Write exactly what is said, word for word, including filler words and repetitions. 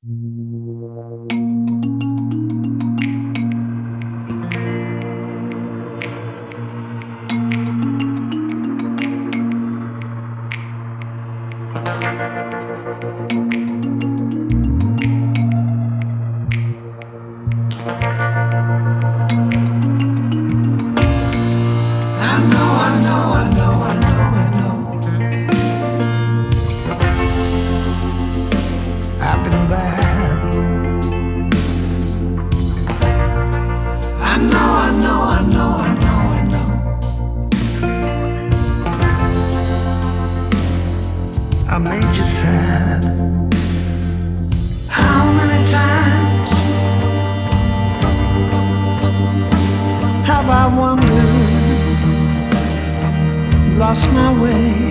I made you sad. How many times have I wandered, lost my way?